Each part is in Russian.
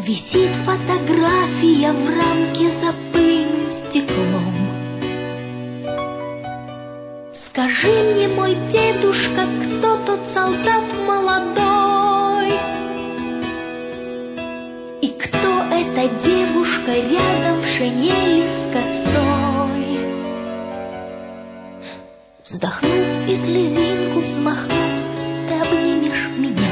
Висит фотография в рамке за пыльным стеклом. Скажи мне, мой дедушка, кто тот солдат молодой? И кто эта девушка рядом в шинели с косой? Вздохнув и слезинку взмахнув, ты обнимешь меня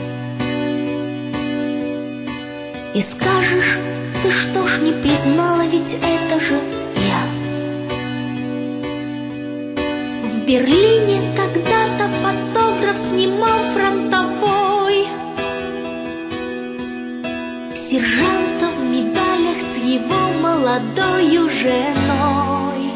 и скажешь: ты что ж не признала, ведь это же я. В Берлине когда-то фотограф снимал фронтовой сержанта в медалях с его молодою женой.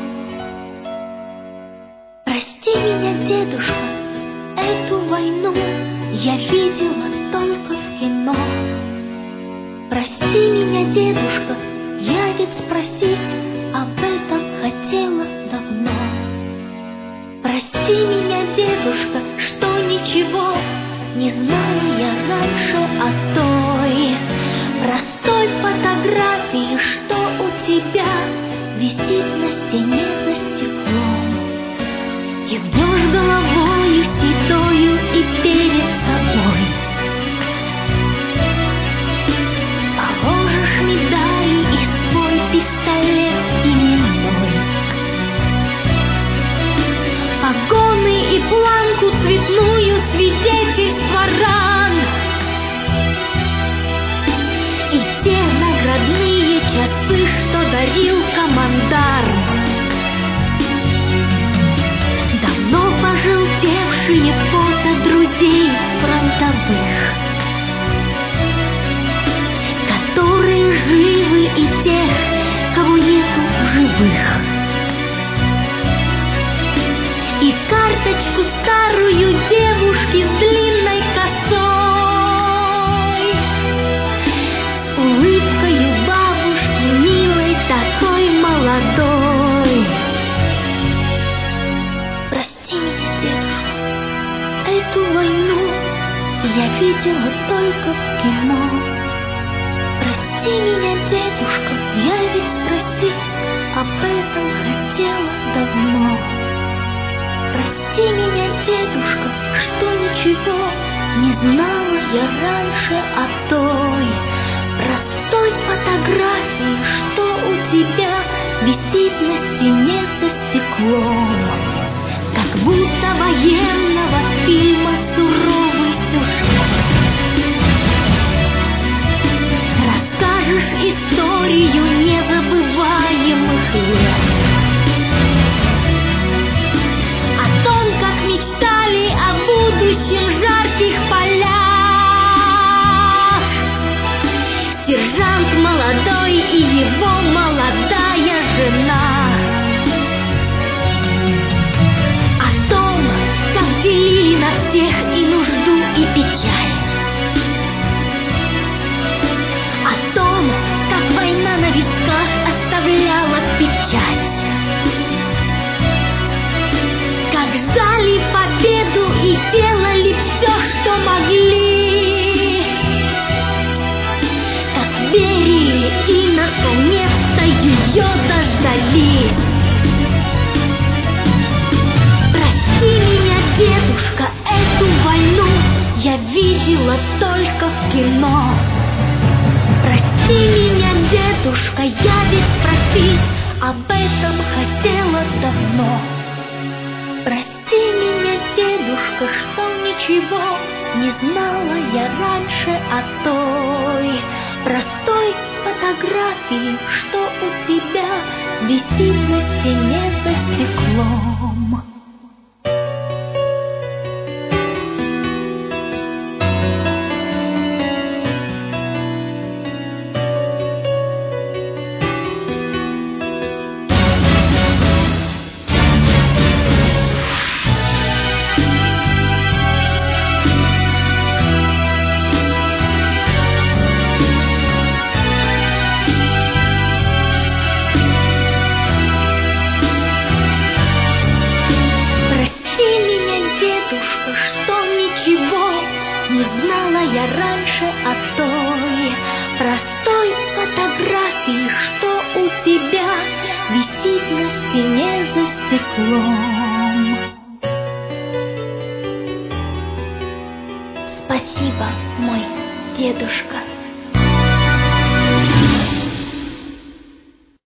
Прости меня, дедушка, эту войну я видела только в кино. Прости меня, дедушка, я ведь спросить об этом хотела давно. Прости меня, дедушка, что ничего не знала я раньше о той простой фотографии, что у тебя висит на стене за стеклом. Кивнешь головою седою и перед собой положишь медали и свой пистолет именной, погоны и планку цветную свидетельства ран и все наградные часы, что дарил командарм. Давно пожелтевшие фото друзей фронтовых, которые живы, и тех, кого нету в живых, и карточку старую девушки с длинной косой, улыбкою бабушки милой, такой молодой. Прости меня, дедушка, эту войну я видела только в кино. Прости меня, дедушка, я ведь спросить об этом хотела давно. Прости меня, дедушка, что ничего не знала я раньше о той простой фотографии, что у тебя висит на стене за стеклом. Как будто военного фильма суровый сюжет. Расскажешь историю незабываемых лет о том, как мечтали о будущем жарких полях сержант молодой и его молодая жена. О том, как делили на всех и нужду, и печаль. О том, как война на висках оставляла печать. Как ждали победу и делали все, что могли. Как верили и наконец-то ее дождались. Прости меня, дедушка, эту войну я видела только в кино. Прости меня, дедушка, я ведь спросить об этом хотела давно. Прости меня, дедушка, что ничего не знала я раньше о той простой фотографии, что у тебя висит на стене за стеклом. фотографии, что у тебя висит на стене за стеклом. Спасибо, мой дедушка.